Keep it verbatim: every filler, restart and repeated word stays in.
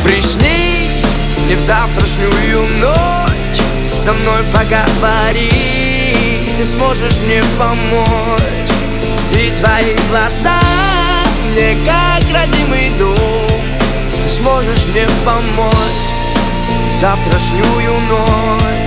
Приснись мне в завтрашнюю ночь, со мной поговори, ты сможешь мне помочь. И твои глаза мне как родимый дом, ты сможешь мне помочь в завтрашнюю ночь.